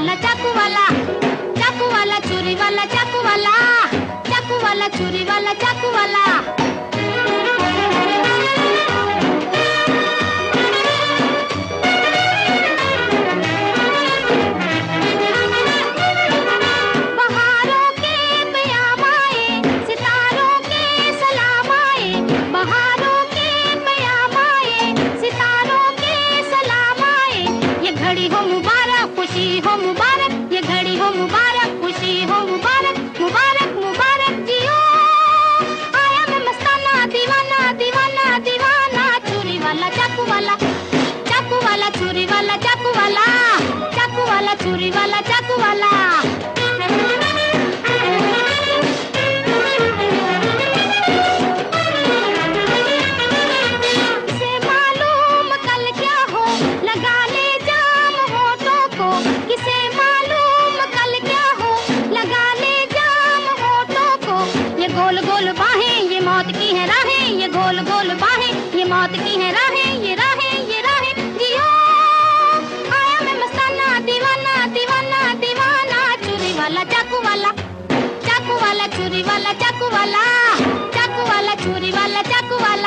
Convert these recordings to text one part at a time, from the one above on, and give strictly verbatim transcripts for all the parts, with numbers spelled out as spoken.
वाला चाकू वाला, चाकू वाला छुरी वाला चाकू वाला, चाकू वाला छुरी वाला चाकू वाला। बहारों के प्याम आए, सितारों के सलाम आए, बहारों के प्याम आए, सितारों के सलाम आए। ये घड़ी हो मुबारक, खुशी हो मुबारक, ये घड़ी हो मुबारक, खुशी हो मुबारक, मुबारक मुबारक जियो। आया मैं मस्ताना, दीवाना दीवाना दीवाना, छुरी वाला चाकू वाला, चाकू वाला छुरी वाला चाकू वाला, चाकू वाला छुरी वाला चाकू वाला। किसे मालूम कल क्या हो, लगा ले जाम होठों को, किसे मालूम कल क्या हो, लगा ले जाम होठों को। ये गोल गोल बाहें, ये मौत की है राहें, ये गोल गोल बाहें, ये मौत की है राहें, ये राहें ये राहें जियो। आया मैं मस्ताना, दीवाना दीवाना दीवाना, छुरी वाला चाकू वाला, चाकू वाला छुरी वाला चाकू वाला, चाकू वाला छुरी वाला चाकू वाला।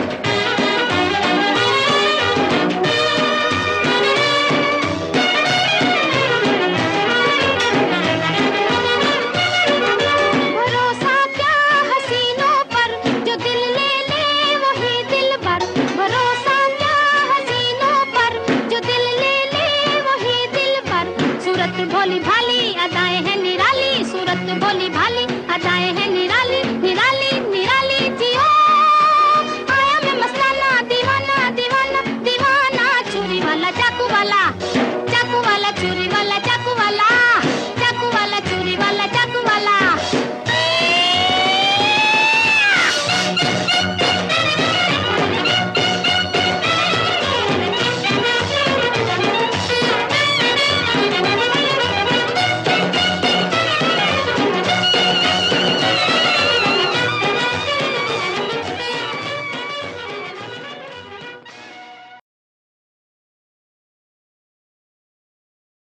भरोसा क्या हसीनों पर, जो दिल ले ले वही दिल भर, भरोसा क्या हसीनों पर, जो दिल ले ले वही दिल भर। सूरत भोली भाली